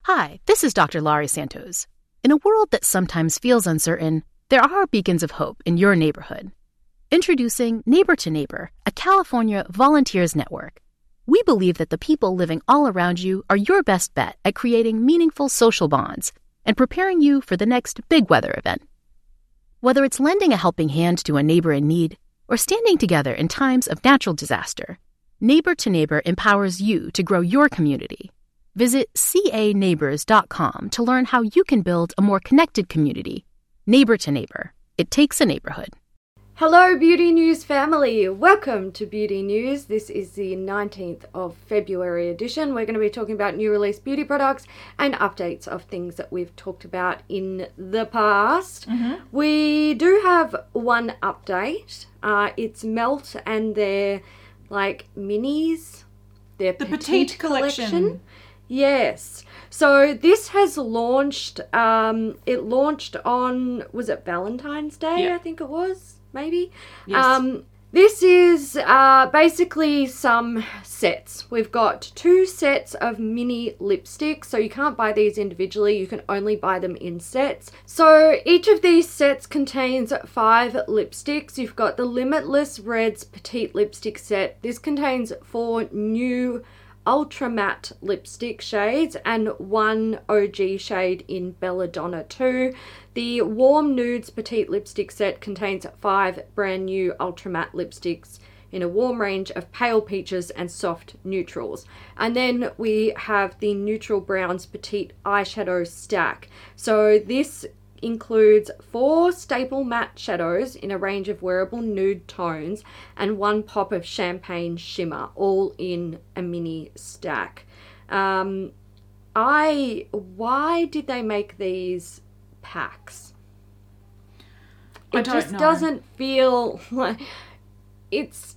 Hi, this is Dr. Laurie Santos. In a world that sometimes feels uncertain, there are beacons of hope in your neighborhood. Introducing Neighbor to Neighbor, a California volunteers network. We believe that the people living all around you are your best bet at creating meaningful social bonds and preparing you for the next big weather event. Whether it's lending a helping hand to a neighbor in need or standing together in times of natural disaster, Neighbor to Neighbor empowers you to grow your community. Visit caneighbors.com to learn how you can build a more connected community. Neighbor to Neighbor. It takes a neighborhood. Hello Beauty News family, welcome to Beauty News. This is the 19th of February edition. We're going to be talking about new release beauty products and updates of things that we've talked about in the past. We do have one update. It's Melt and their minis, their the Petite collection. Yes. So this has launched, it launched on, was it Valentine's Day? Yeah. I think it was, maybe. Yes. This is basically some sets. We've got 2 sets of mini lipsticks, so you can't buy these individually, you can only buy them in sets. So each of these sets contains 5 lipsticks. You've got the Limitless Reds Petite Lipstick Set. This contains 4 new ultra matte lipstick shades and 1 OG shade in Belladonna 2. The Warm Nudes Petite Lipstick Set contains 5 brand new ultra matte lipsticks in a warm range of pale peaches and soft neutrals. And then we have the Neutral Browns Petite Eyeshadow Stack. So this includes 4 staple matte shadows in a range of wearable nude tones and 1 pop of champagne shimmer, all in a mini stack. Why did they make these packs? It just doesn't feel like it's...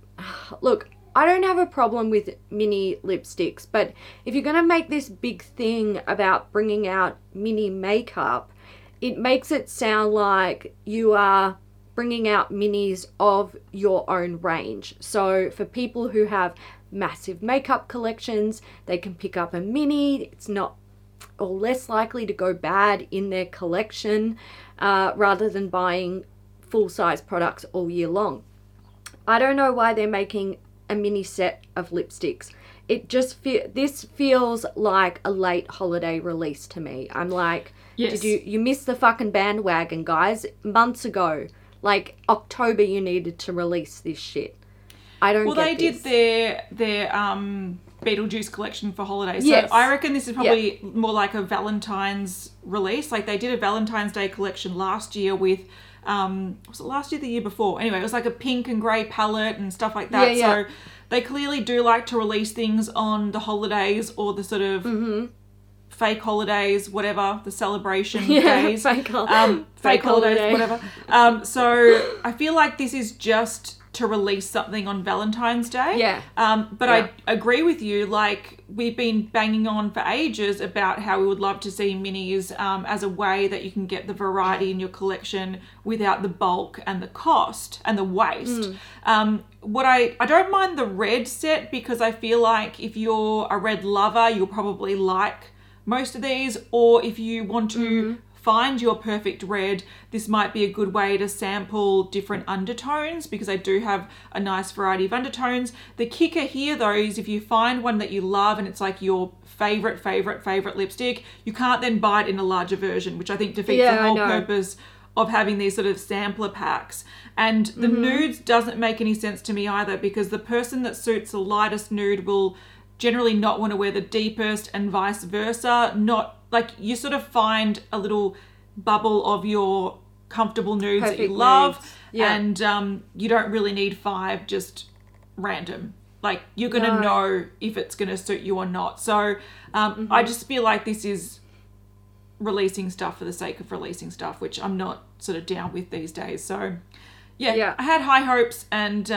Look, I don't have a problem with mini lipsticks, but if you're going to make this big thing about bringing out mini makeup, it makes it sound like you are bringing out minis of your own range. So for people who have massive makeup collections, they can pick up a mini. It's not or less likely to go bad in their collection rather than buying full-size products all year long. I don't know why they're making a mini set of lipsticks. It just this feels like a late holiday release to me. I'm like, yes. Did you missed the fucking bandwagon, guys? Months ago, like October, you needed to release this shit. I don't. Well, get they this. did their Beetlejuice collection for holidays. So yes. I reckon this is probably more like a Valentine's release. Like they did a Valentine's Day collection last year with. Was it last year, the year before? Anyway, it was like a pink and grey palette and stuff like that. Yeah. So they clearly do like to release things on the holidays or the sort of fake holidays, whatever, the celebration days. Fake holidays, whatever. So I feel like this is just to release something on Valentine's Day. Yeah. But I agree with you. Like, we've been banging on for ages about how we would love to see minis as a way that you can get the variety in your collection without the bulk and the cost and the waste. What I don't mind the red set because I feel like if you're a red lover, you'll probably like most of these, or if you want to find your perfect red, this might be a good way to sample different undertones because I do have a nice variety of undertones. The kicker here though is if you find one that you love and it's like your favorite lipstick, you can't then buy it in a larger version, which I think defeats the whole purpose of having these sort of sampler packs. And the nudes doesn't make any sense to me either because the person that suits the lightest nude will generally not want to wear the deepest and vice versa. Not like you sort of find a little bubble of your comfortable nudes that you love and you don't really need 5 just random. Like you're going to know if it's going to suit you or not. So I just feel like this is releasing stuff for the sake of releasing stuff, which I'm not sort of down with these days. So I had high hopes and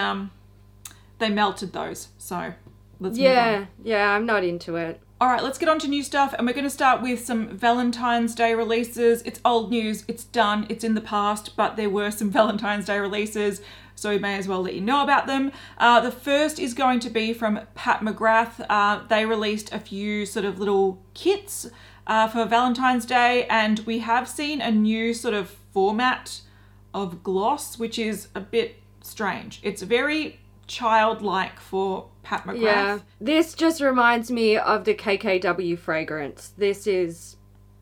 they melted those. So let's move on. Yeah, I'm not into it. All right, let's get on to new stuff, and we're going to start with some Valentine's Day releases. It's old news, it's done, it's in the past, but there were some Valentine's Day releases. so we may as well let you know about them. The first is going to be from Pat McGrath. They released a few sort of little kits for Valentine's Day, and we have seen a new sort of format of gloss, which is a bit strange. It's very childlike for Pat McGrath. Yeah, this just reminds me of the KKW fragrance. This is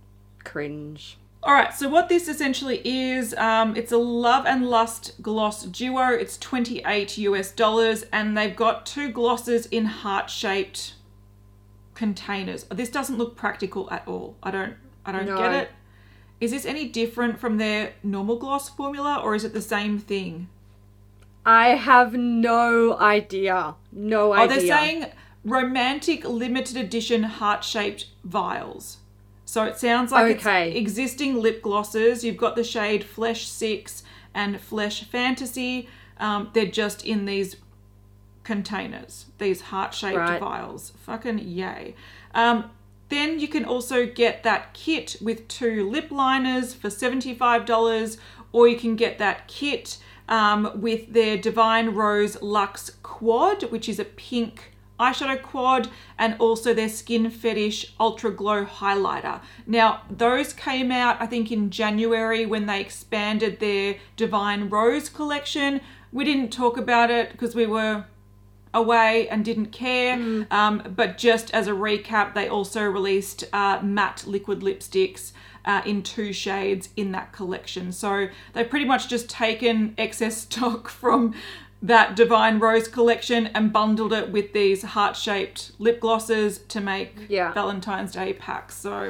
cringe. All right, so what this essentially is, it's a Love and Lust gloss duo. It's $28 US, and they've got 2 glosses in heart-shaped containers. This doesn't look practical at all. I don't get it. Is this any different from their normal gloss formula, or is it the same thing? I have no idea. No idea. Oh, they're saying romantic limited edition heart-shaped vials. So it sounds like it's existing lip glosses. You've got the shade Flesh 6 and Flesh Fantasy. They're just in these containers, these heart-shaped vials. Fucking yay. Then you can also get that kit with 2 lip liners for $75, or you can get that kit with their Divine Rose Luxe Quad, which is a pink eyeshadow quad, and also their Skin Fetish Ultra Glow Highlighter. Now, those came out, I think, in January when they expanded their Divine Rose collection. We didn't talk about it because we were away and didn't care. But just as a recap, they also released matte liquid lipsticks in 2 shades in that collection. So they've pretty much just taken excess stock from that Divine Rose collection and bundled it with these heart-shaped lip glosses to make Valentine's Day packs. So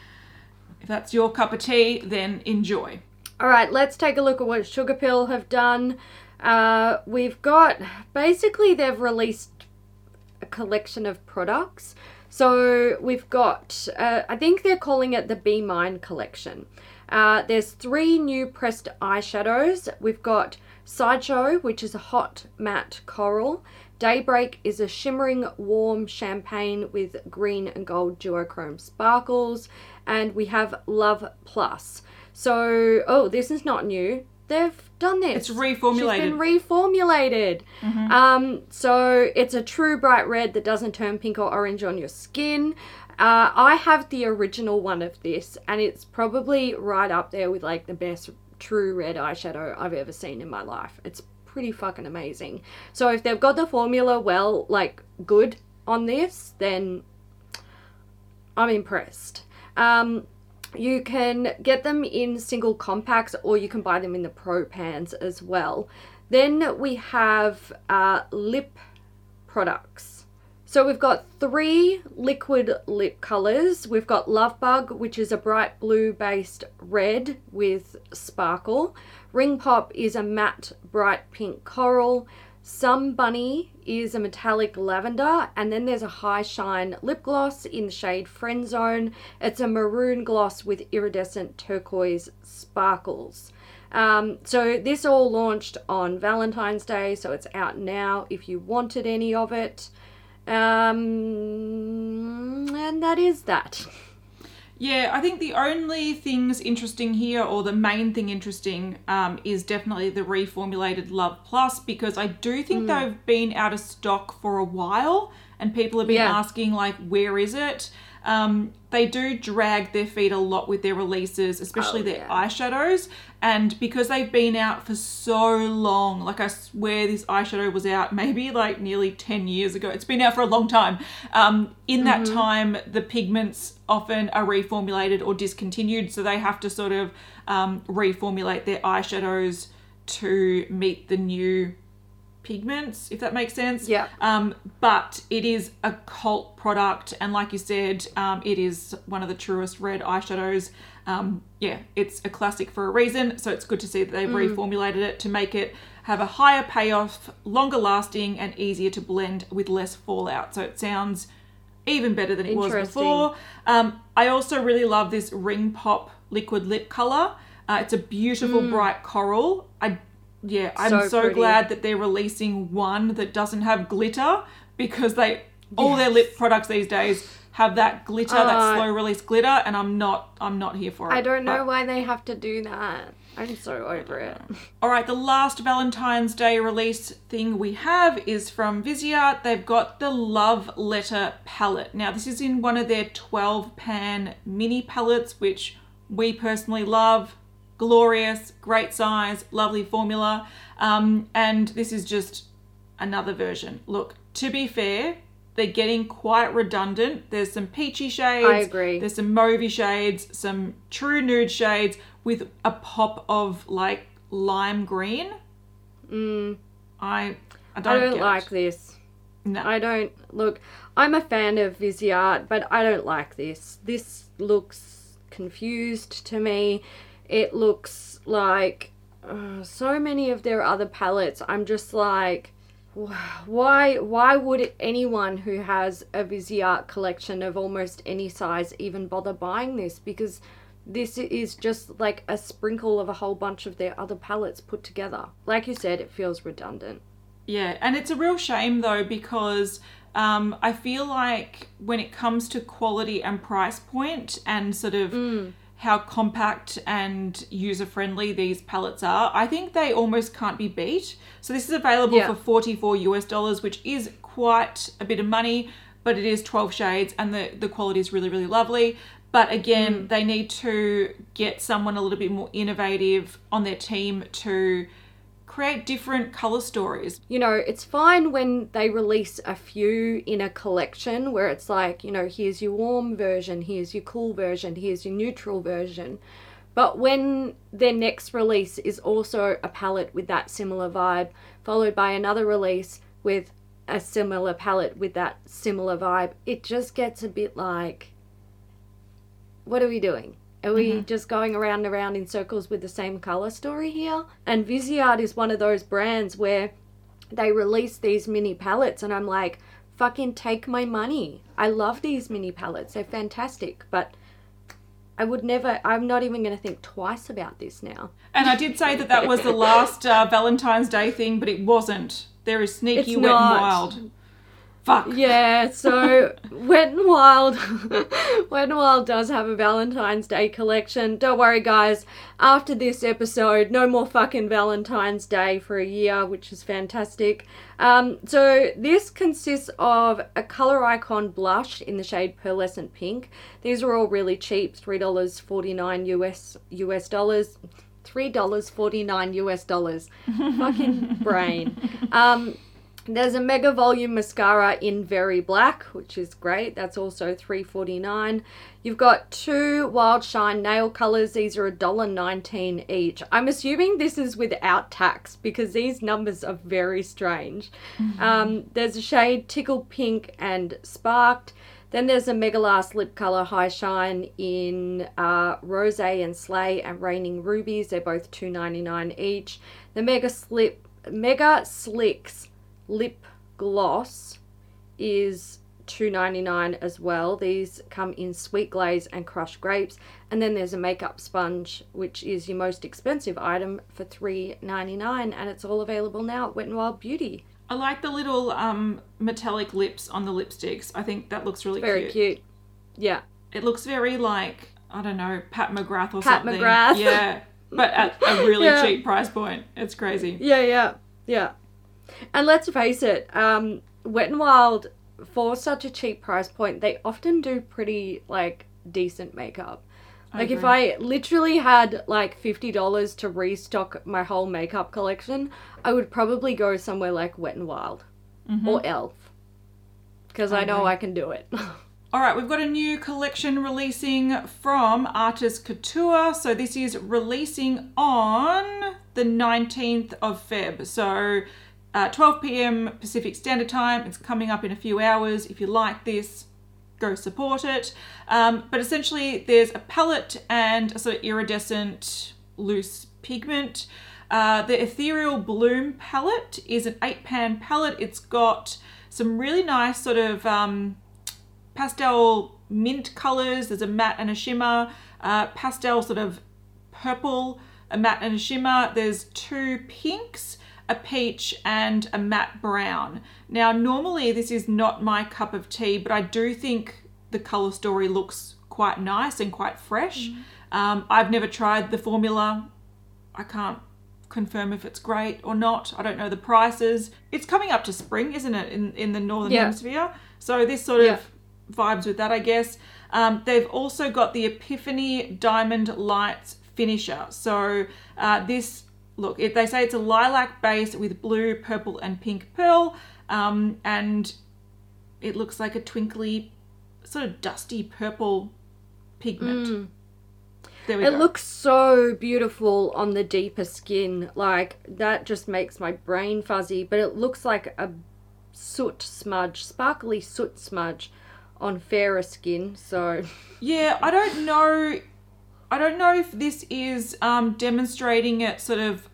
if that's your cup of tea, then enjoy. All right, let's take a look at what Sugarpill have done. We've got, basically they've released a collection of products. So we've got, I think they're calling it the Be Mine collection. There's 3 new pressed eyeshadows. We've got Sideshow, which is a hot matte coral. Daybreak is a shimmering warm champagne with green and gold duochrome sparkles. And we have Love Plus. So, this is not new. They've done this. It's reformulated. She's been reformulated. So it's a true bright red that doesn't turn pink or orange on your skin. I have the original one of this, and it's probably right up there with like the best true red eyeshadow I've ever seen in my life. It's pretty fucking amazing. So if they've got the formula good on this, then I'm impressed. You can get them in single compacts, or you can buy them in the Pro Pans as well. Then we have lip products. So we've got 3 liquid lip colours. We've got Love Bug, which is a bright blue based red with sparkle. Ring Pop is a matte bright pink coral. Some Bunny is a metallic lavender, and then there's a high shine lip gloss in the shade Friend Zone. It's a maroon gloss with iridescent turquoise sparkles. So this all launched on Valentine's Day, so it's out now if you wanted any of it. And that is that. Yeah, I think the only things interesting here, or the main thing interesting, is definitely the reformulated Love Plus, because I do think they've been out of stock for a while and people have been asking, like, where is it? They do drag their feet a lot with their releases, especially their eyeshadows. And because they've been out for so long, like I swear this eyeshadow was out maybe like nearly 10 years ago. It's been out for a long time. In that time, the pigments often are reformulated or discontinued. So they have to sort of reformulate their eyeshadows to meet the new pigments, if that makes sense. But it is a cult product, and like you said, it is one of the truest red eyeshadows. It's a classic for a reason, so it's good to see that they've reformulated it to make it have a higher payoff, longer lasting, and easier to blend with less fallout. So it sounds even better than it was before. I also really love this Ring Pop liquid lip color. It's a beautiful bright coral. I'm so glad that they're releasing one that doesn't have glitter, because all their lip products these days have that glitter, that slow release glitter, and I'm not here for it. I don't know why they have to do that. I'm so over it. All right, the last Valentine's Day release thing we have is from Viseart. They've got the Love Letter palette. Now, this is in one of their 12-pan mini palettes, which we personally love. Glorious, great size, lovely formula. And this is just another version. Look, to be fair, they're getting quite redundant. There's some peachy shades. I agree. There's some mauvey shades, some true nude shades with a pop of like lime green. I don't like this. No. I don't. Look, I'm a fan of Viseart, but I don't like this. This looks confused to me. It looks like so many of their other palettes. I'm just like, why would anyone who has a Viseart collection of almost any size even bother buying this? Because this is just like a sprinkle of a whole bunch of their other palettes put together. Like you said, it feels redundant. Yeah, and it's a real shame though, because I feel like when it comes to quality and price point and sort of how compact and user-friendly these palettes are, I think they almost can't be beat. So this is available for $44 US, which is quite a bit of money, but it is 12 shades and the quality is really, really lovely. But again, they need to get someone a little bit more innovative on their team to create different color stories. You know, it's fine when they release a few in a collection where it's like, you know, here's your warm version, here's your cool version, here's your neutral version. But when their next release is also a palette with that similar vibe, followed by another release with a similar palette with that similar vibe, it just gets a bit like, what are we doing? Are we just going around and around in circles with the same color story here? And Viseart is one of those brands where they release these mini palettes and I'm like, fucking take my money. I love these mini palettes. They're fantastic. But I'm not even going to think twice about this now. And I did say that was the last Valentine's Day thing, but it wasn't. There is Sneaky, Wet and Wild. Fuck. Yeah, so Wet n Wild Wet n Wild does have a Valentine's Day collection. Don't worry, guys. After this episode, no more fucking Valentine's Day for a year, which is fantastic. So this consists of a Color Icon blush in the shade Pearlescent Pink. These are all really cheap, $3.49 US dollars. $3.49 US dollars. Fucking brain. There's a Mega Volume Mascara in Very Black, which is great. That's also $3.49. You've got two Wild Shine nail colors. These are $1.19 each. I'm assuming this is without tax because these numbers are very strange. There's a shade Tickle Pink and Sparked. Then there's a Megalast Lip Color High Shine in Rose and Slay and Raining Rubies. They're both $2.99 each. The Mega Slicks Lip Gloss is $2.99 as well. These come in Sweet Glaze and Crushed Grapes. And then there's a makeup sponge, which is your most expensive item, for $3.99, and it's all available now at Wet n Wild Beauty. I like the little metallic lips on the lipsticks. I think that looks really very cute. Yeah. It looks very like, I don't know, Pat McGrath or Pat something. McGrath. Yeah, but at a really cheap price point. It's crazy. Yeah. And let's face it, Wet n Wild, for such a cheap price point, they often do pretty, like, decent makeup. Like, if I literally had, like, $50 to restock my whole makeup collection, I would probably go somewhere like Wet n Wild or e.l.f. Because I know I can do it. All right, we've got a new collection releasing from Artist Couture. So this is releasing on the 19th of Feb. So 12 p.m. Pacific Standard Time. It's coming up in a few hours. If you like this, go support it. But essentially, there's a palette and a sort of iridescent loose pigment. The Ethereal Bloom palette is an 8-pan palette. It's got some really nice sort of pastel mint colors. There's a matte and a shimmer. Pastel sort of purple, a matte and a shimmer. There's 2 pinks, a peach and a matte brown. Now, normally this is not my cup of tea, but I do think the color story looks quite nice and quite fresh. I've never tried the formula I can't confirm if it's great or not. I don't know the prices. It's coming up to spring, isn't it, in the Northern Hemisphere? So this sort of vibes with that, I guess. They've also got the Epiphany Diamond Lights Finisher. So this, look, they say it's a lilac base with blue, purple and pink pearl. And it looks like a twinkly, sort of dusty purple pigment. There we go. It looks so beautiful on the deeper skin. Like, that just makes my brain fuzzy. But it looks like a soot smudge, sparkly soot smudge on fairer skin. So yeah, I don't know if this is demonstrating it sort of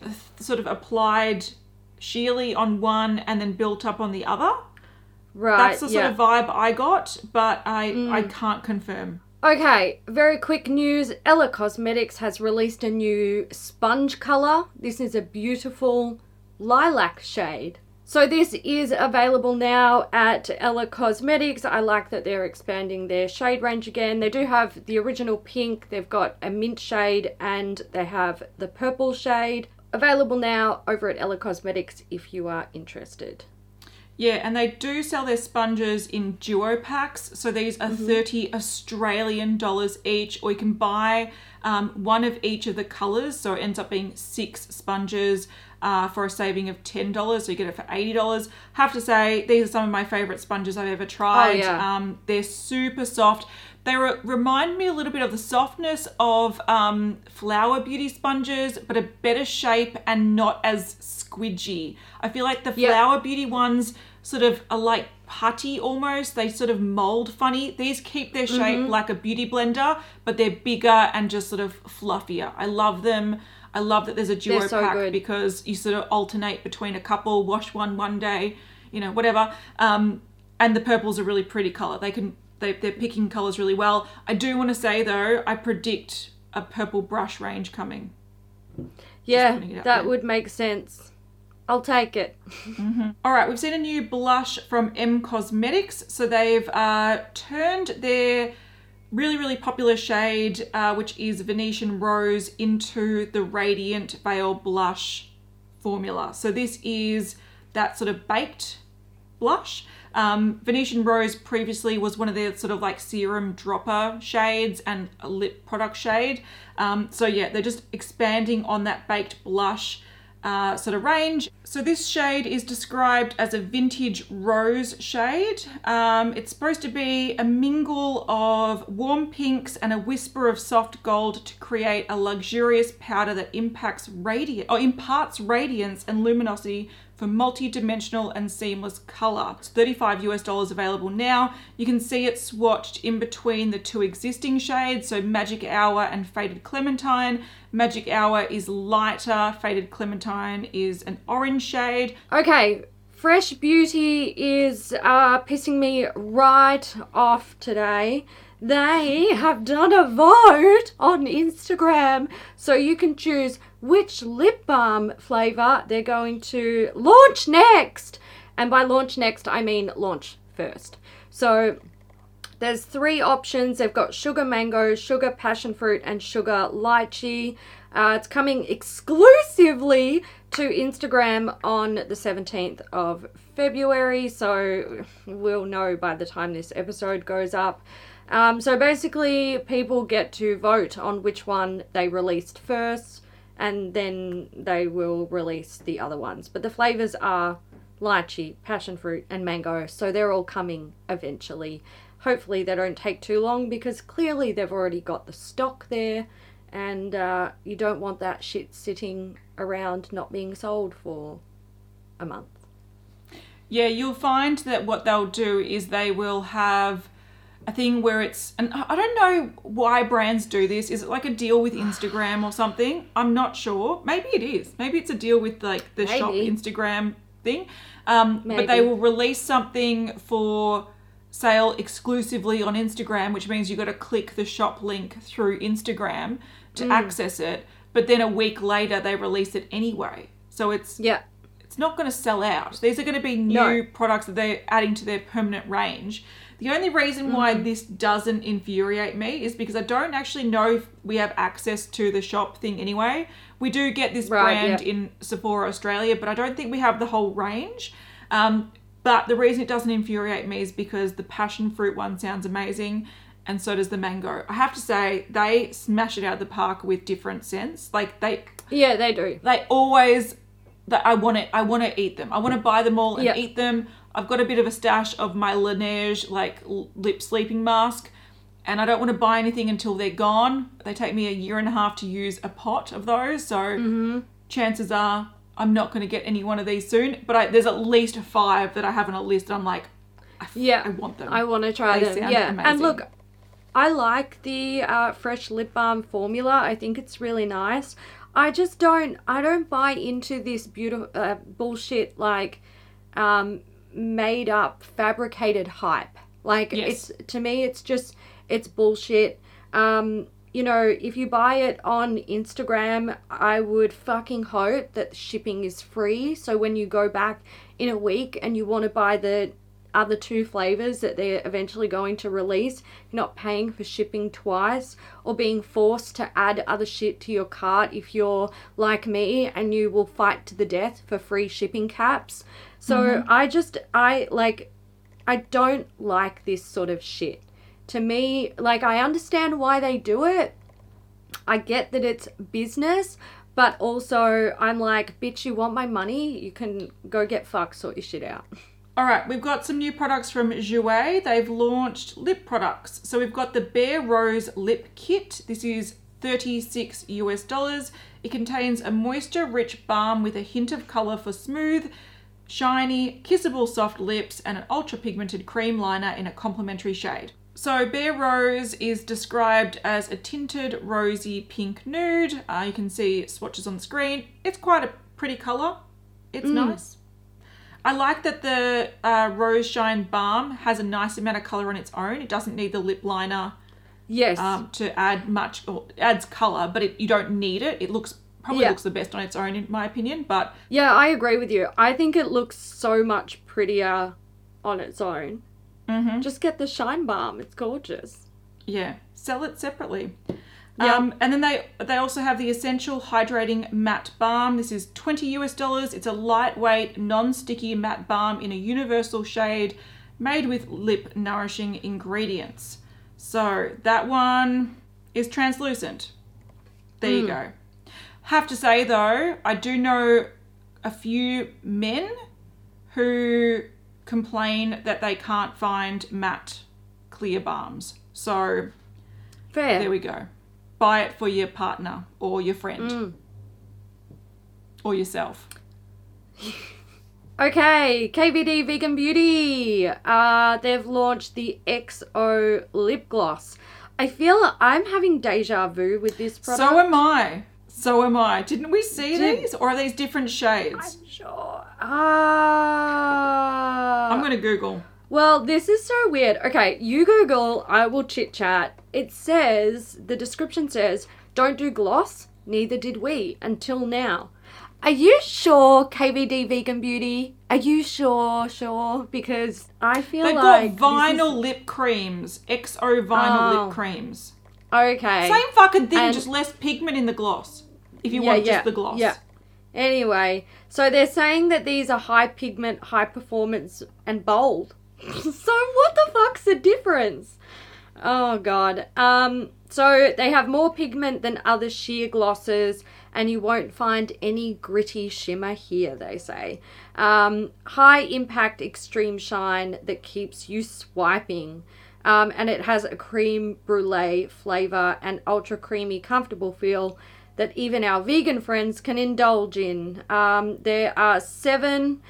applied sheerly on one and then built up on the other. Right. That's the sort of vibe I got, but I can't confirm. Okay, very quick news. Ella Cosmetics has released a new sponge colour. This is a beautiful lilac shade. So this is available now at Ella Cosmetics. I like that they're expanding their shade range again. They do have the original pink, they've got a mint shade, and they have the purple shade. Available now over at Ella Cosmetics if you are interested. Yeah, and they do sell their sponges in duo packs. So these are 30 Australian dollars each, or you can buy one of each of the colours. So it ends up being 6 sponges for a saving of $10. So you get it for $80. Have to say, these are some of my favourite sponges I've ever tried. Oh, yeah. They're super soft. They remind me a little bit of the softness of Flower Beauty sponges, but a better shape and not as squidgy. I feel like the Flower Beauty ones sort of are like putty almost. They sort of mold funny. These keep their shape like a beauty blender, but they're bigger and just sort of fluffier. I love them. I love that there's a duo pack because you sort of alternate between a couple, wash one day, whatever. And the purple's a really pretty colour. They're picking colours really well. I do want to say though, I predict a purple brush range coming. Yeah, that would make sense. I'll take it. All right, we've seen a new blush from M Cosmetics. So they've turned their really, really popular shade, which is Venetian Rose, into the Radiant Veil Blush formula. So this is that sort of baked blush. Venetian Rose previously was one of their sort of like serum dropper shades and a lip product shade. So yeah, they're just expanding on that baked blush sort of range. So this shade is described as a vintage rose shade. It's supposed to be a mingle of warm pinks and a whisper of soft gold to create a luxurious powder that imparts radiance and luminosity for multi-dimensional and seamless color. It's $35 available now. You can see it swatched in between the 2 existing shades, so Magic Hour and Faded Clementine. Magic Hour is lighter, Faded Clementine is an orange shade. Okay, Fresh Beauty is pissing me right off today. They have done a vote on Instagram, so you can choose which lip balm flavour they're going to launch next. And by launch next, I mean launch first. So there's 3 options. They've got sugar mango, sugar passion fruit, and sugar lychee. It's coming exclusively to Instagram on the 17th of February, so we'll know by the time this episode goes up. So basically, people get to vote on which one they released first, and then they will release the other ones. But the flavours are lychee, passion fruit, and mango, so they're all coming eventually. Hopefully they don't take too long, because clearly they've already got the stock there, and you don't want that shit sitting around not being sold for a month. Yeah, you'll find that what they'll do is they will have a thing where it's, and I don't know why brands do this. Is it like a deal with Instagram or something? I'm not sure. Maybe it is. Maybe it's a deal with like the shop Instagram thing. But they will release something for sale exclusively on Instagram, which means you've got to click the shop link through Instagram to access it. But then a week later, they release it anyway. So it's not going to sell out. These are going to be new products that they're adding to their permanent range. The only reason why this doesn't infuriate me is because I don't actually know if we have access to the shop thing anyway. We do get this brand in Sephora Australia, but I don't think we have the whole range. But the reason it doesn't infuriate me is because the passion fruit one sounds amazing, and so does the mango. I have to say, they smash it out of the park with different scents. Like they do. They always, I want to eat them. I want to buy them all and eat them. I've got a bit of a stash of my Laneige lip sleeping mask, and I don't want to buy anything until they're gone. They take me 1.5 years to use a pot of those, so chances are I'm not going to get any one of these soon. But there's at least 5 that I have on a list. I'm like, I want them. I want to try them. Yeah, amazing. And look, I like the fresh lip balm formula. I think it's really nice. I just don't buy into this beautiful bullshit made up fabricated hype. To me it's bullshit. If you buy it on Instagram, I would fucking hope that shipping is free, so when you go back in a week and you want to buy the other 2 flavors that they're eventually going to release, you're not paying for shipping twice or being forced to add other shit to your cart if you're like me and you will fight to the death for free shipping caps. So I don't like this sort of shit. To me, I understand why they do it. I get that it's business, but also I'm like, bitch, you want my money? You can go get fucked, sort your shit out. All right, we've got some new products from Jouer. They've launched lip products. So we've got the Bare Rose Lip Kit. This is $36. It contains a moisture-rich balm with a hint of color for smooth, shiny, kissable soft lips and an ultra-pigmented cream liner in a complementary shade. So Bare Rose is described as a tinted rosy pink nude. You can see swatches on the screen. It's quite a pretty color. It's nice. I like that the Rose Shine Balm has a nice amount of colour on its own. It doesn't need the lip liner to add much, or it adds colour, but you don't need it. It looks the best on its own, in my opinion. But yeah, I agree with you. I think it looks so much prettier on its own. Just get the Shine Balm. It's gorgeous. Yeah, sell it separately. And then they also have the Essential Hydrating Matte Balm. This is $20. It's a lightweight, non-sticky matte balm in a universal shade made with lip nourishing ingredients. So that one is translucent. There you go. Have to say though, I do know a few men who complain that they can't find matte clear balms. So fair. There we go. Buy it for your partner or your friend. Or yourself. Okay, KVD Vegan Beauty. They've launched the XO Lip Gloss. I feel I'm having deja vu with this product. So am I. Didn't we see these? Or are these different shades? I'm sure. I'm going to Google. Well, this is so weird. Okay, you Google, I will chit chat. It says, the description says, don't do gloss, neither did we, until now. Are you sure, KVD Vegan Beauty? Are you sure? Because I feel They've like... They've got vinyl lip creams. XO vinyl lip creams. Okay. Same fucking thing, just less pigment in the gloss. If you want just the gloss. Yeah. Anyway, so they're saying that these are high pigment, high performance, and bold. So what the fuck's the difference? Oh God. So they have more pigment than other sheer glosses, and you won't find any gritty shimmer here, they say. High impact extreme shine that keeps you swiping. And it has a creme brulee flavor and ultra creamy comfortable feel that even our vegan friends can indulge in. There are 7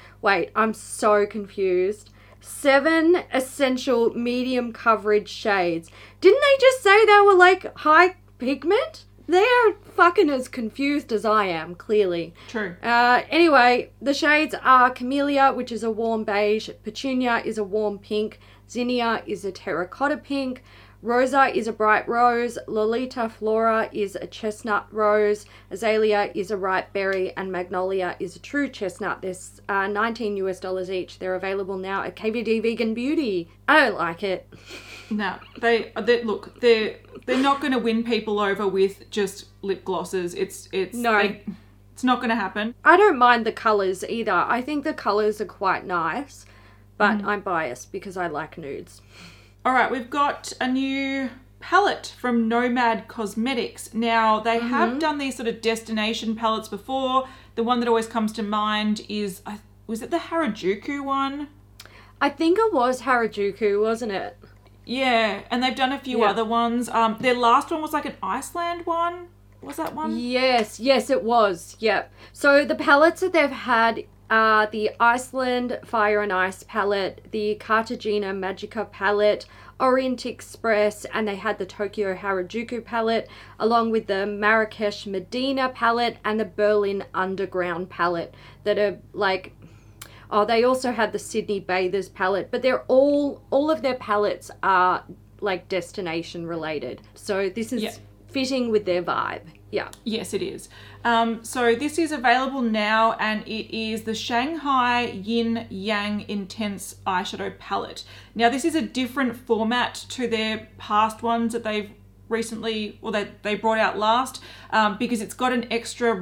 essential medium coverage shades. Didn't they just say they were like high pigment? They're fucking as confused as I am, clearly. True. Anyway, the shades are Camellia, which is a warm beige. Petunia is a warm pink. Zinnia is a terracotta pink. Rosa is a bright rose, Lolita Flora is a chestnut rose, Azalea is a ripe berry, and Magnolia is a true chestnut. There's $19 each. They're available now at KVD Vegan Beauty. I don't like it. No, they look, they're not going to win people over with just lip glosses. It's not going to happen. I don't mind the colours either. I think the colours are quite nice, but I'm biased because I like nudes. All right, we've got a new palette from Nomad Cosmetics. Now, they have done these sort of destination palettes before. The one that always comes to mind is, was it the Harajuku one? I think it was Harajuku, wasn't it? Yeah, and they've done a few other ones. Their last one was like an Iceland one. Was that one? Yes, it was. Yep. So the palettes that they've had are the Iceland Fire and Ice palette, the Cartagena Magica palette, Orient Express, and they had the Tokyo Harajuku palette, along with the Marrakesh Medina palette and the Berlin Underground palette that are like... Oh, they also had the Sydney Bathers palette, but they're all of their palettes are like destination related. So this is fitting with their vibe. Yeah. Yes, it is. So this is available now, and it is the Shanghai Yin Yang Intense Eyeshadow Palette. Now, this is a different format to their past ones that they've recently, or they brought out last, because it's got an extra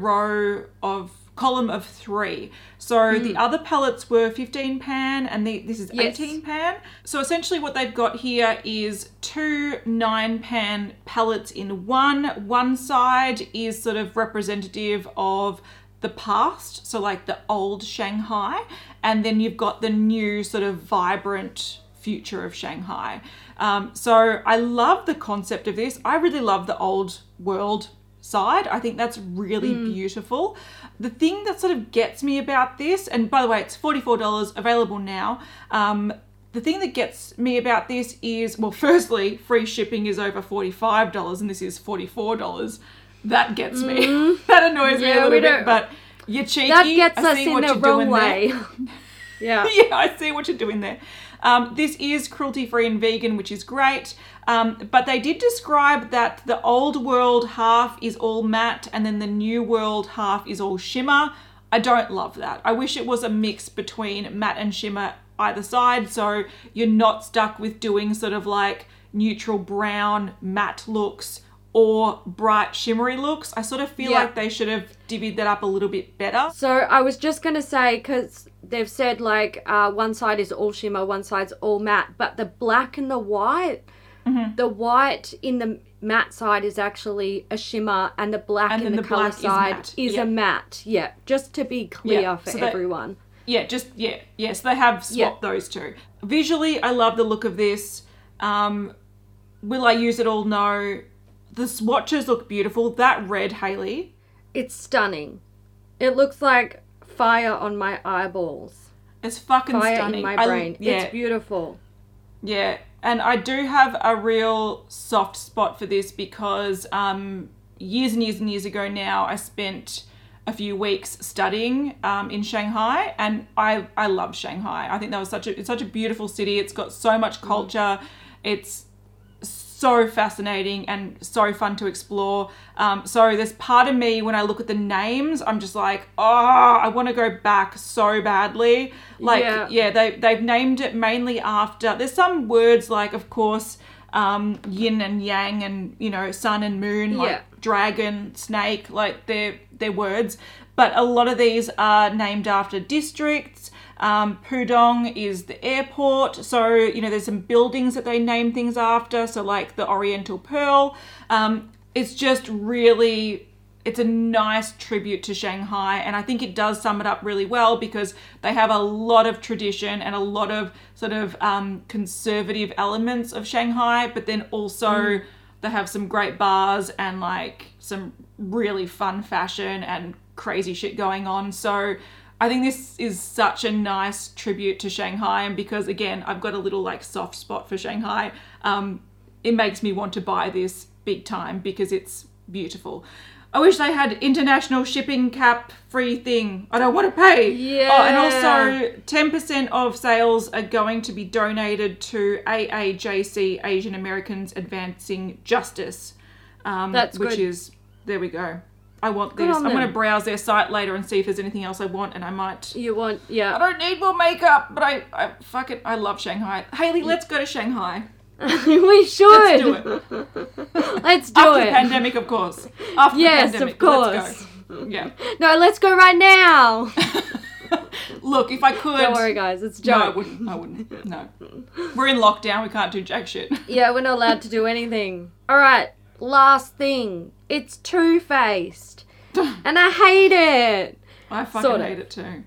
column of 3. So the other palettes were 15 pan and this is 18 pan. So essentially what they've got here is 2 9 pan palettes in one. One side is sort of representative of the past, so like the old Shanghai, and then you've got the new sort of vibrant future of Shanghai. So I love the concept of this. I really love the old world side. I think that's really beautiful. The thing that sort of gets me about this, and by the way, it's $44 available now. The thing that gets me about this is, well, firstly, free shipping is over $45 and this is $44. That gets me. That annoys me a little bit, but you're cheeky. That gets us in the wrong way. Yeah, I see what you're doing there. This is cruelty-free and vegan, which is great. But they did describe that the old world half is all matte and then the new world half is all shimmer. I don't love that. I wish it was a mix between matte and shimmer either side, so you're not stuck with doing sort of like neutral brown matte looks or bright shimmery looks. I sort of feel like they should have divvied that up a little bit better. So I was just going to say, because they've said like one side is all shimmer, one side's all matte, but the black and the white, the white in the matte side is actually a shimmer and the black in the colour side is a matte. Yeah, just to be clear for everyone. So they have swapped those two. Visually, I love the look of this. Will I use it all? No. The swatches look beautiful. That red, Hayley. It's stunning. It looks like fire on my eyeballs. It's fucking fire stunning. Fire in my brain. It's beautiful. Yeah. And I do have a real soft spot for this because years and years and years ago now, I spent a few weeks studying in Shanghai, and I love Shanghai. I think that was it's such a beautiful city. It's got so much culture. It's so fascinating and so fun to explore. So there's part of me when I look at the names, I'm just like, oh, I want to go back so badly. Like, they've named it mainly after, there's some words like, of course, yin and yang and, you know, sun and moon, like dragon, snake, like they're words. But a lot of these are named after districts. Pudong is the airport. So, you know, there's some buildings that they name things after. So like the Oriental Pearl. It's just really, it's a nice tribute to Shanghai. And I think it does sum it up really well because they have a lot of tradition and a lot of sort of conservative elements of Shanghai. But then also they have some great bars and like some really fun fashion and crazy shit going on. So I think this is such a nice tribute to Shanghai, and because again I've got a little like soft spot for Shanghai, it makes me want to buy this big time because it's beautiful. I wish they had international shipping cap free thing. I don't want to pay. Yeah. Oh, and also 10% of sales are going to be donated to AAJC, Asian Americans Advancing Justice. That's which good. is, there we go. I want Good this. on I'm going to them. browse their site later and see if there's anything else I want, and I might. You want, yeah. I don't need more makeup, but I fuck it. I love Shanghai. Haley, let's go to Shanghai. We should. Let's do it. Let's do After it. the pandemic, of course. After Yes, the pandemic, of course. let's go. Yeah. No, let's go right now. Look, if I could. Don't worry, guys. It's a No, I joke. wouldn't. I wouldn't. No. We're in lockdown. We can't do jack shit. Yeah, we're not allowed to do anything. All right, last thing. It's Two-Faced. And I hate it. I fucking Sort of. hate it too.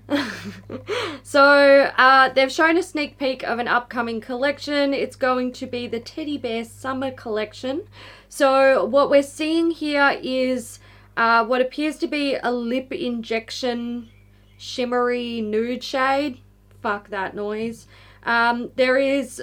So, they've shown a sneak peek of an upcoming collection. It's going to be the Teddy Bear Summer Collection. So, what we're seeing here is what appears to be a lip injection shimmery nude shade. Fuck that noise. There is,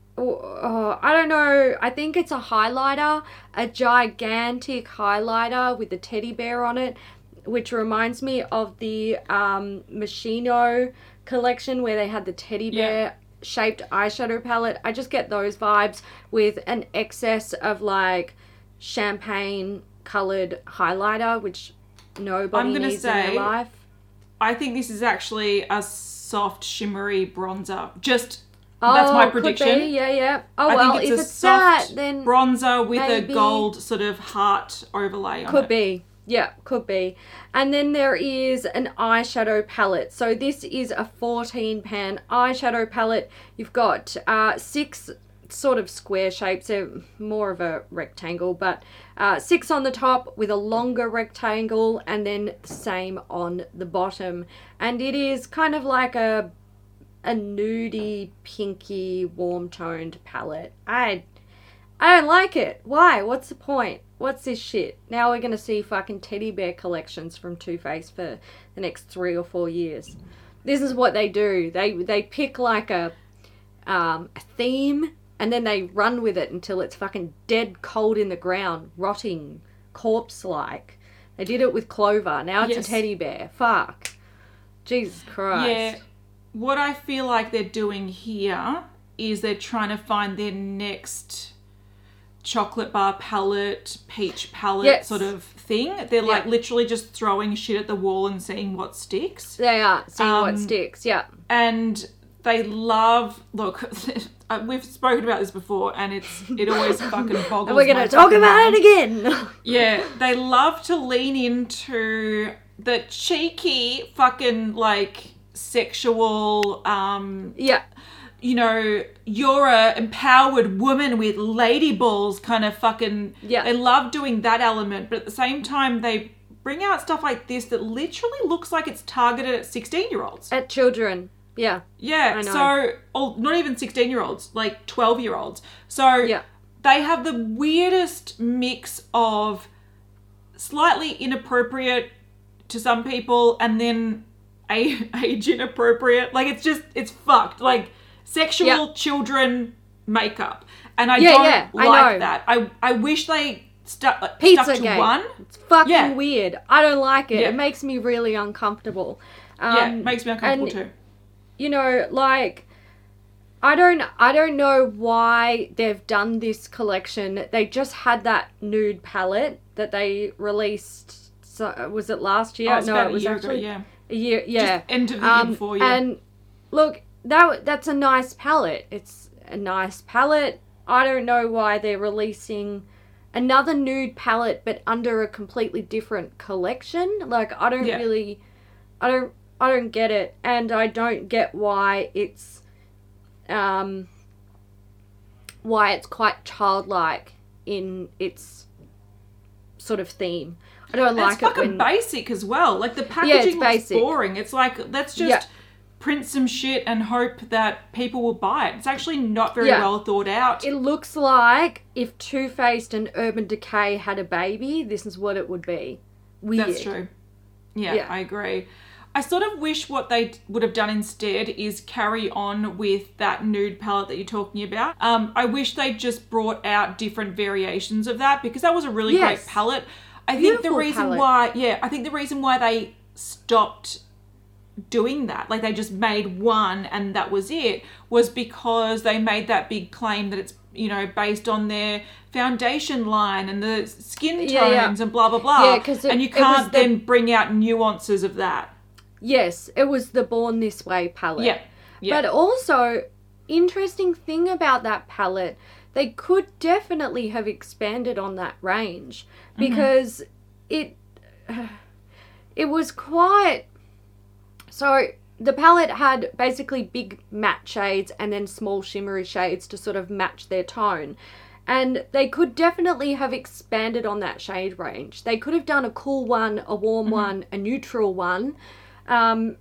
I don't know, I think it's a highlighter, a gigantic highlighter with a teddy bear on it, which reminds me of the Moschino collection where they had the teddy bear shaped eyeshadow palette. I just get those vibes with an excess of like champagne coloured highlighter, which nobody needs in their life. I think this is actually a soft shimmery bronzer. That's my prediction. Could be. Yeah. Oh, I well, think if it's a it's soft that, then bronzer with maybe. a gold sort of heart overlay on it. Could be. Yeah, could be. And then there is an eyeshadow palette. So this is a 14-pan eyeshadow palette. You've got 6 sort of square shapes. They're more of a rectangle, but 6 on the top with a longer rectangle, and then the same on the bottom. And it is kind of like a nudie, pinky, warm-toned palette. I don't like it. Why? What's the point? What's this shit? Now we're going to see fucking teddy bear collections from Too-Faced for the next 3 or 4 years. This is what they do. They pick like a theme, and then they run with it until it's fucking dead cold in the ground, rotting, corpse-like. They did it with Clover. Now it's a teddy bear. Fuck. Jesus Christ. Yeah. What I feel like they're doing here is they're trying to find their next chocolate bar palette, peach palette sort of thing. They're like literally just throwing shit at the wall and seeing what sticks. They are seeing what sticks, yeah. And they love, look, we've spoken about this before, and it always fucking boggles And we're going my to talk fucking about mind. it again. Yeah, they love to lean into the cheeky fucking like sexual Yeah. you know, you're a empowered woman with lady balls kind of fucking. Yeah. They love doing that element, but at the same time they bring out stuff like this that literally looks like it's targeted at 16-year-olds. At children. Yeah. Yeah, I know. so, or not even 16-year-olds, like 12-year-olds. So they have the weirdest mix of slightly inappropriate to some people and then age inappropriate. Like, it's fucked. Like, sexual children makeup. And I don't like that. I wish they stuck to one. It's fucking weird. I don't like it. Yeah. It makes me really uncomfortable. It makes me uncomfortable too. You know, like, I don't know why they've done this collection. They just had that nude palette that they released. So, was it last year? Oh, it was no, about it was a year actually ago, a year. Yeah, just end of the year before. Yeah, and look, that's a nice palette. It's a nice palette. I don't know why they're releasing another nude palette, but under a completely different collection. Like, I don't really, I don't get it, and I don't get why it's quite childlike in its sort of theme. I don't like it. It's fucking basic as well. Like, the packaging looks boring. It's like, let's just print some shit and hope that people will buy it. It's actually not very well thought out. It looks like if Too-Faced and Urban Decay had a baby, this is what it would be. Weird. That's true. Yeah, I agree. I sort of wish what they would have done instead is carry on with that nude palette that you're talking about. I wish they just brought out different variations of that, because that was a really great palette. I think the reason why they stopped doing that, like they just made one and that was it, was because they made that big claim that it's, you know, based on their foundation line and the skin tones and blah blah blah. Yeah, and you can't then bring out nuances of that. Yes, it was the Born This Way palette. Yeah. But also, interesting thing about that palette, they could definitely have expanded on that range, because it was quite... So the palette had basically big matte shades and then small shimmery shades to sort of match their tone. And they could definitely have expanded on that shade range. They could have done a cool one, a warm one, a neutral one. And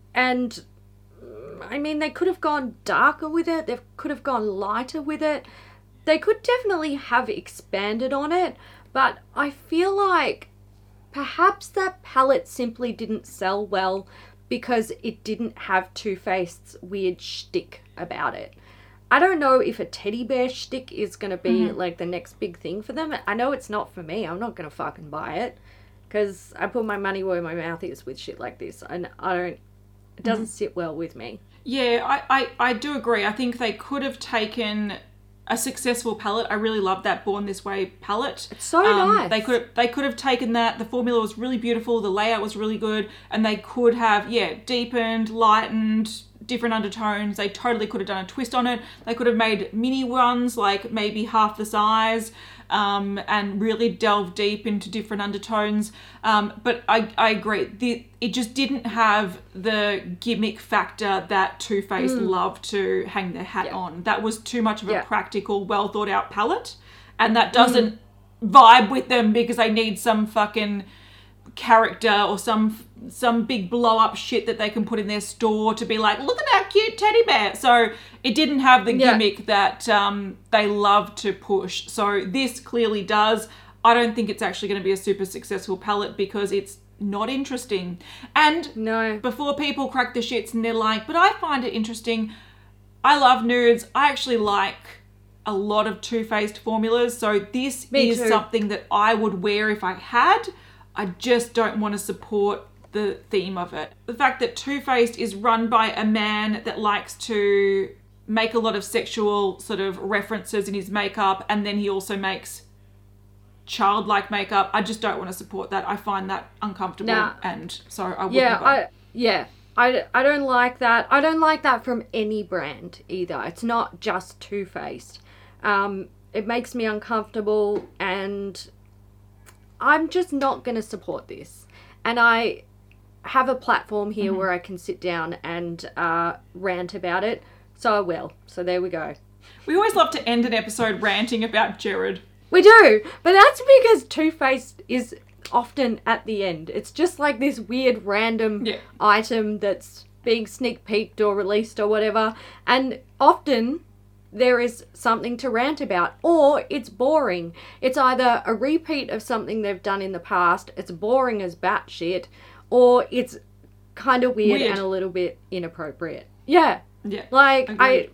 I mean, they could have gone darker with it. They could have gone lighter with it. They could definitely have expanded on it. But I feel like perhaps that palette simply didn't sell well because it didn't have Too Faced's weird shtick about it. I don't know if a teddy bear shtick is going to be like the next big thing for them. I know it's not for me. I'm not going to fucking buy it, because I put my money where my mouth is with shit like this, and it doesn't sit well with me. Yeah, I do agree. I think they could have taken a successful palette. I really love that Born This Way palette. It's so nice. They could have taken that. The formula was really beautiful. The layout was really good. And they could have, deepened, lightened, different undertones. They totally could have done a twist on it. They could have made mini ones, like maybe half the size, and really delve deep into different undertones. But I agree. It just didn't have the gimmick factor that Too Faced loved to hang their hat on. That was too much of a practical, well thought out palette. And that doesn't vibe with them because they need some fucking character or some big blow up shit that they can put in their store to be like, look at that cute teddy bear. So it didn't have the gimmick that they love to push. So this clearly does. I don't think it's actually going to be a super successful palette because it's not interesting. And before people crack the shits and they're like, but I find it interesting. I love nudes. I actually like a lot of Too Faced formulas. So this is something that I would wear if I had. I just don't want to support the theme of it. The fact that Too Faced is run by a man that likes to make a lot of sexual sort of references in his makeup, and then he also makes childlike makeup. I just don't want to support that. I find that uncomfortable, and so I wouldn't. I don't like that. I don't like that from any brand either. It's not just Too Faced. It makes me uncomfortable, and I'm just not going to support this. And I have a platform here where I can sit down and rant about it, so I will. So there we go. We always love to end an episode ranting about Jared. We do, but that's because Too Faced is often at the end. It's just like this weird random item that's being sneak peeked or released or whatever, and often there is something to rant about, or it's boring. It's either a repeat of something they've done in the past, it's boring as batshit, or it's kind of weird and a little bit inappropriate. Yeah. Like, agreed.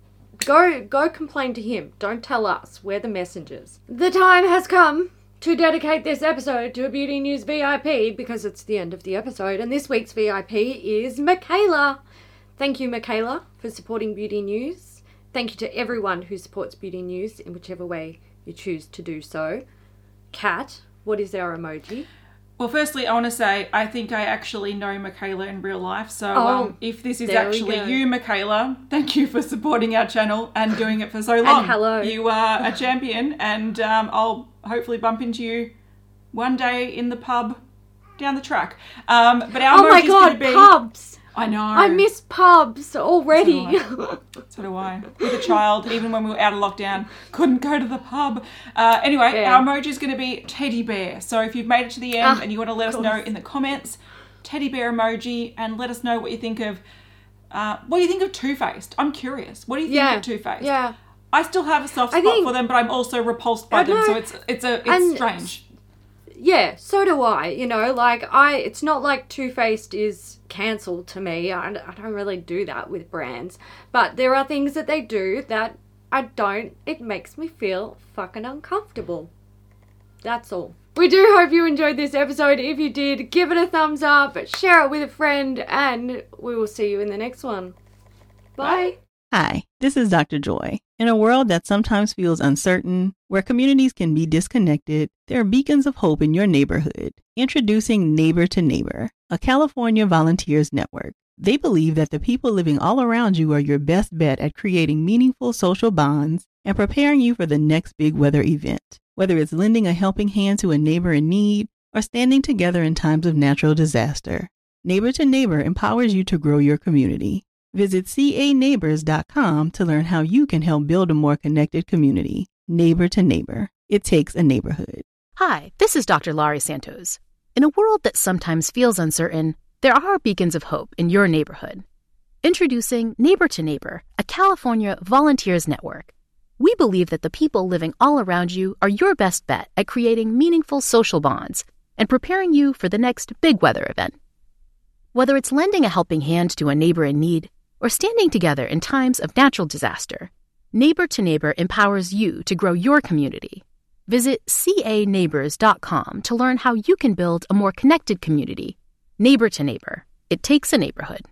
Go complain to him. Don't tell us. We're the messengers. The time has come to dedicate this episode to a Beauty News VIP, because it's the end of the episode, and this week's VIP is Michaela. Thank you, Michaela, for supporting Beauty News. Thank you to everyone who supports Beauty News in whichever way you choose to do so. Kat, what is our emoji? Well, firstly, I want to say I think I actually know Michaela in real life. So if this is actually you, Michaela, thank you for supporting our channel and doing it for so long. And hello. You are a champion, and I'll hopefully bump into you one day in the pub down the track. But our emoji's going to be... pubs! I know. I miss pubs already. So do I. With a child, even when we were out of lockdown, couldn't go to the pub. Anyway, our emoji is going to be teddy bear. So if you've made it to the end and you want to let us know in the comments, teddy bear emoji, and let us know what you think of Too Faced. I'm curious. What do you think of Too Faced? Yeah. I still have a soft spot for them, but I'm also repulsed by them. So it's strange. Yeah, so do I. You know, like it's not like Too Faced is cancelled to me. I don't really do that with brands. But there are things that they do that it makes me feel fucking uncomfortable. That's all. We do hope you enjoyed this episode. If you did, give it a thumbs up, share it with a friend, and we will see you in the next one. Bye. Hi, this is Dr. Joy. In a world that sometimes feels uncertain, where communities can be disconnected, there are beacons of hope in your neighborhood. Introducing Neighbor to Neighbor, a California volunteers network. They believe that the people living all around you are your best bet at creating meaningful social bonds and preparing you for the next big weather event. Whether it's lending a helping hand to a neighbor in need or standing together in times of natural disaster, Neighbor to Neighbor empowers you to grow your community. Visit caneighbors.com to learn how you can help build a more connected community. Neighbor to Neighbor. It takes a neighborhood. Hi, this is Dr. Laurie Santos. In a world that sometimes feels uncertain, there are beacons of hope in your neighborhood. Introducing Neighbor to Neighbor, a California volunteers network. We believe that the people living all around you are your best bet at creating meaningful social bonds and preparing you for the next big weather event. Whether it's lending a helping hand to a neighbor in need or standing together in times of natural disaster, Neighbor to Neighbor empowers you to grow your community. Visit caneighbors.com to learn how you can build a more connected community. Neighbor to Neighbor. It takes a neighborhood.